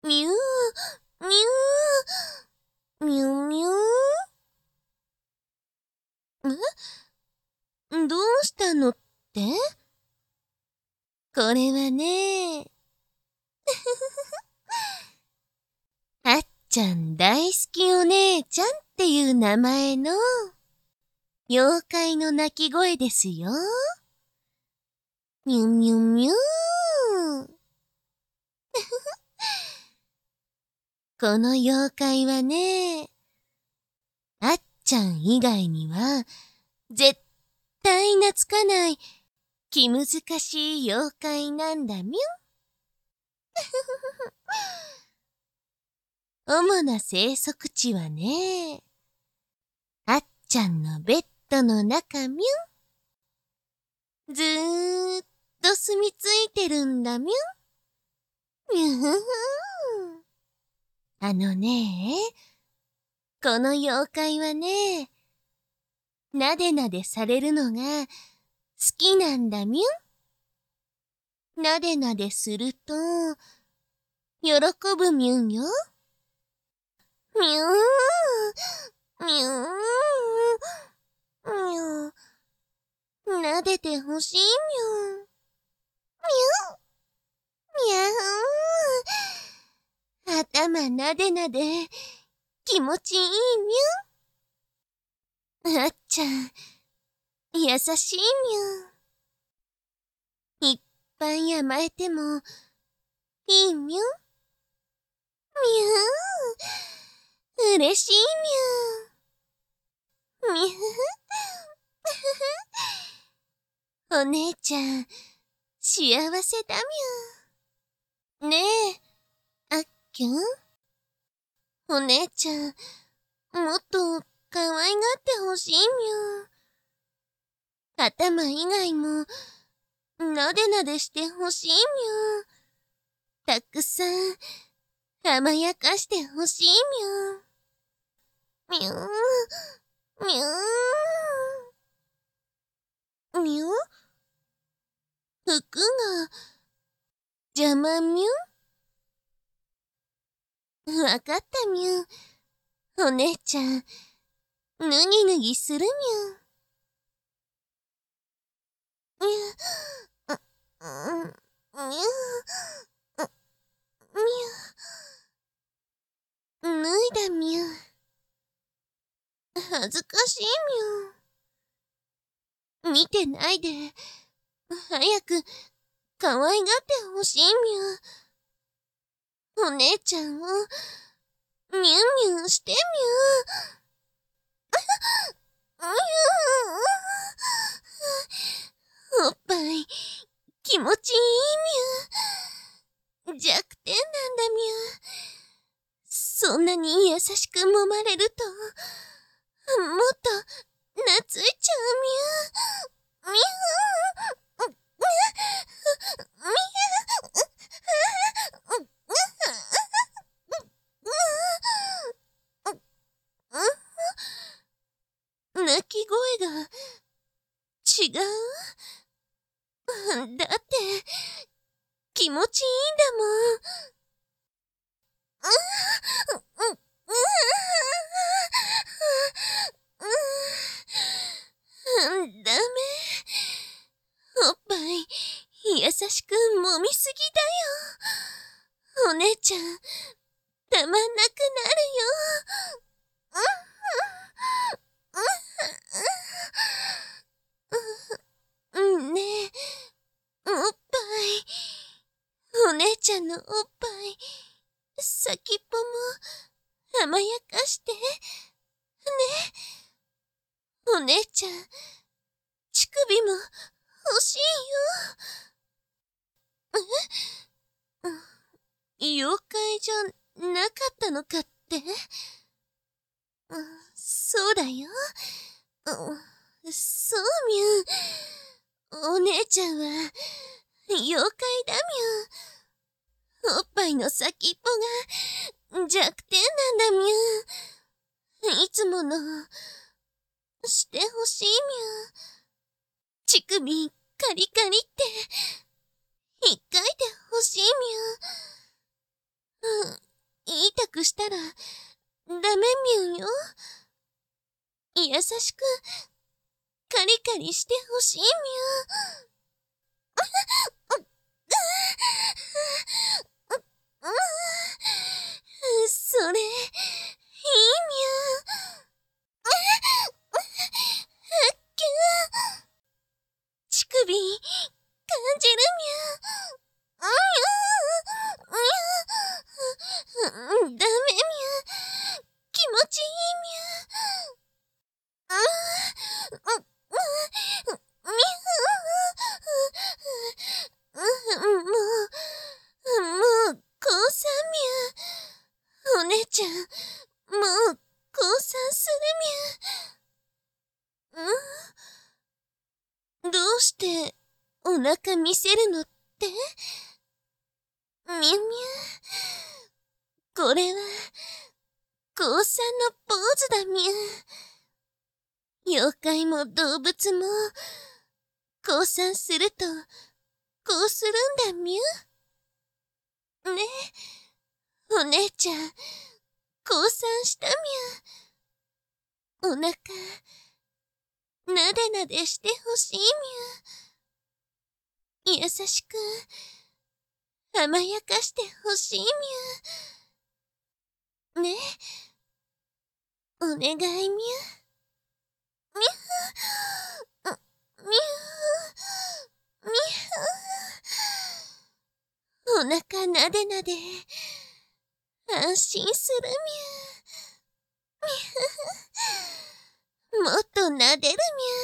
みゅー、みゅー、みゅみゅー。どうしたのって？これはね、あっちゃん大好きお姉ちゃんっていう名前の妖怪の鳴き声ですよ。みゅみゅみゅー。この妖怪はね、あっちゃん以外には絶対懐かない気難しい妖怪なんだみゅん。主な生息地はね、あっちゃんのベッドの中みゅん。ずーっと住み着いてるんだみゅん。みゅふふん。あのね、この妖怪はね、なでなでされるのが好きなんだみゅん。なでなですると、喜ぶみゅんよ。みゅー、みゅー、みゅー。なでてほしいみゅん。みゅー、みゃー。頭なでなで気持ちいいみゅん。あっちゃん、優しいみゅん。いっぱい甘えてもいいみゅん。みゅー、嬉しいみゅん。みゅー。お姉ちゃん、幸せだみゅん。ねえ、あっきゅん。お姉ちゃん、もっと可愛がってほしいみゅん。頭以外も、なでなでしてほしいみゅん。たくさん、甘やかしてほしいみゅん。みゅん、みゅん。みゅん？服が、邪魔みゅん。わかったみゅん。お姉ちゃん、ぬぎぬぎするみゅん。みゅん、みゅん、みゅん。脱いだみゅん。恥ずかしいみゅん。見てないで、早く可愛がってほしいみゅん。お姉ちゃんを、みゅんみゅんしてみゅん。おっぱい、気持ちいいみゅん。弱点なんだみゅん。そんなに優しく揉まれると、もっと懐いちゃうみゅん。みゅん。泣き声が違う？だって気持ちいいんだもん。ダメ。おっぱい優しく揉みすぎだよ。お姉ちゃんたまんなくなるよ。ねえ、おっぱい。お姉ちゃんのおっぱい、先っぽも甘やかして。ね。お姉ちゃん、乳首も欲しいよ。妖怪じゃなかったのかって？そうだよ。そうみゅん。お姉ちゃんは妖怪だみゅん。おっぱいの先っぽが弱点なんだみゅん。いつものしてほしいみゅん。乳首カリカリって引っかいてほしいみゅん。 痛くしたら、ダメみゅんよ。優しく、カリカリしてほしいみゅん。それ、いいみゅん。乳首、感じるみゅん。ダメみゅん。気持ちいいみゅん。もう、降参みゅん。お姉ちゃん、もう、降参するみゅん。どうして、お腹見せるのって？みゅみゅ。これは、降参のポーズだみゅ。妖怪も動物も、降参すると、こうするんだみゅ。ねえ、お姉ちゃん、降参したみゅ。お腹、なでなでしてほしいみゅ。優しく、甘やかしてほしいみゅ。ねえ、お願いみゅ。みゅ。みゅ。みゅ。お腹なでなで、安心するみゅ。みゅ。もっとなでる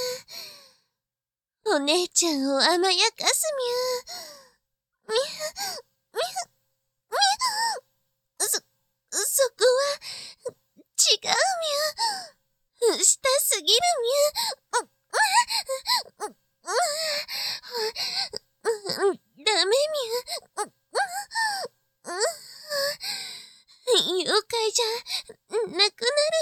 みゅ。お姉ちゃんを甘やかすみゅ。みゅ。みゅ。みゅ。そこは、違うみゅ。したすぎるみゅ。ダメみゅ。妖怪じゃ、なくなるよ。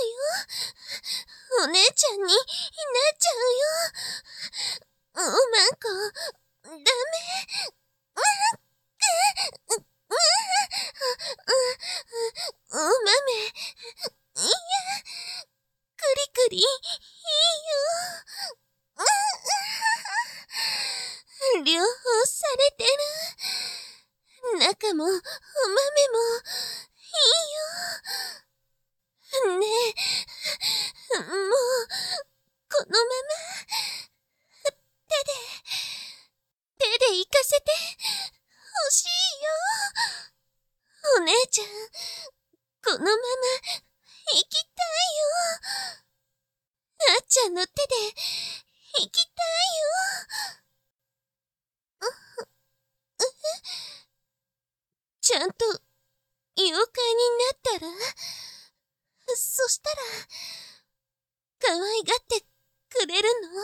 お姉ちゃんになっちゃうよ。おまんこ、ダメ。お豆、いや、くりくり、いいよ。両方されてる。中も、お豆も、いいよ。ねえ、もう、このまま、手で行かせて、ほしいよ。お姉ちゃん、このまま、行きたいよ。あっちゃんの手で、行きたいよ。ちゃんと、妖怪になったら、そしたら、可愛がってくれるの？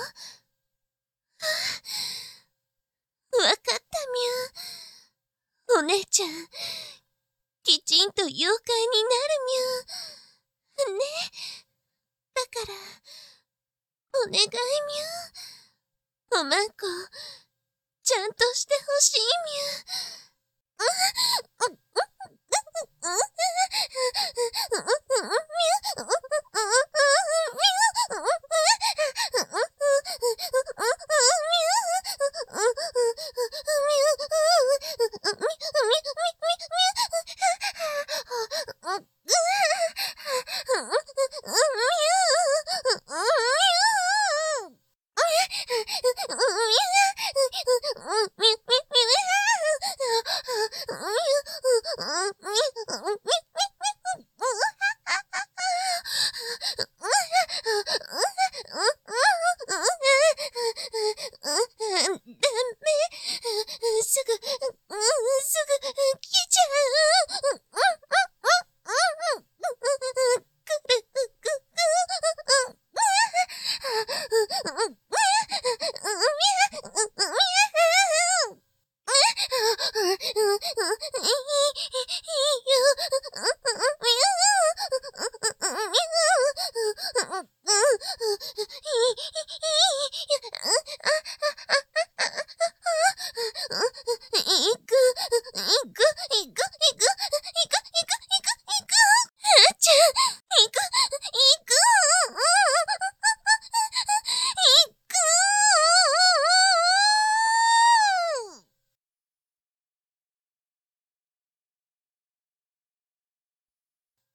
わかったみゅ。お姉ちゃん、きちんと妖怪になるみゅ。ね。だから、お願いみゅ。おまんこ、ちゃんとしてほしいみゅ。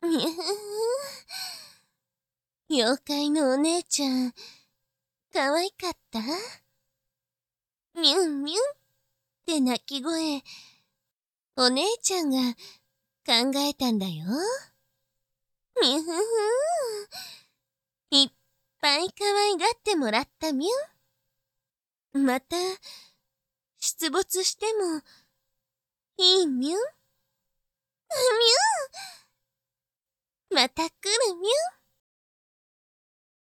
みゅふふ。妖怪のお姉ちゃん、かわいかった？みゅんみゅんって鳴き声、お姉ちゃんが考えたんだよ。みゅふふ。いっぱい可愛がってもらったみゅん。また、出没してもいいみゅん。みゅん。また来るみゅん。